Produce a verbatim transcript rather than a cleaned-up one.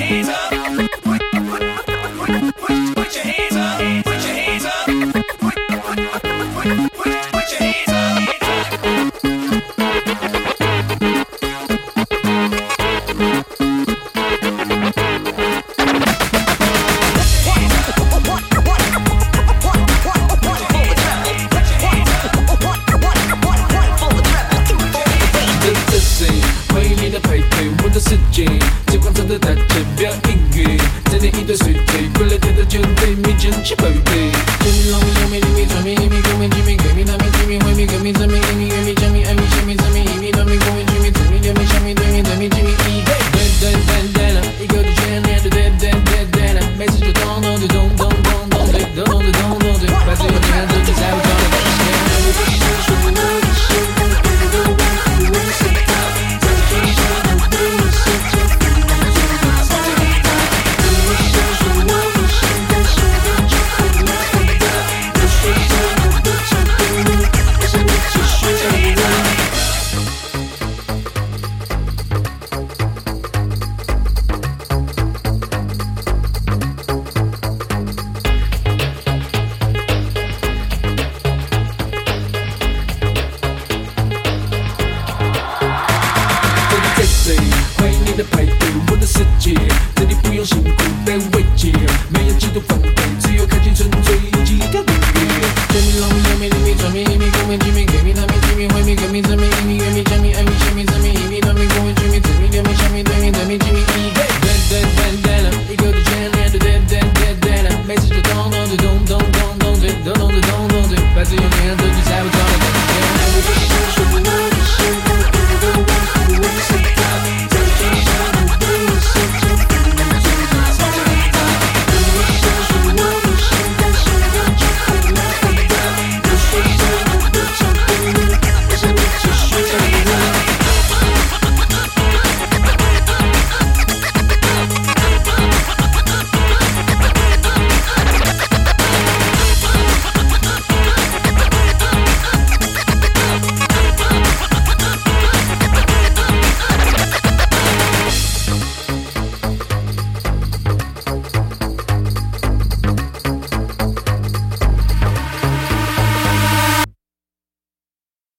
hands up. Put, put, put, put, put your hands up. Put your hands up. Put, put, put, put, put your hands up. 世界，最广场的大街表音乐，这里一堆水队，过来跳的就对面争起排队。Jimmy long me long me leave me tell me leave me go me Jimmy give me love me Jimmy when me give me tell me give me give me tell me I me show me tell me give me love me go me Jimmy tell me tell me show me tell me tell me Jimmy E hey dan dan dan dan一个的圈内的 dan dan dan dan 每次就咚咚就咚咚咚咚对咚咚就咚咚对，把自由的样子就在我头里。欢迎你的派对，我的世界，这里不用辛苦的慰藉，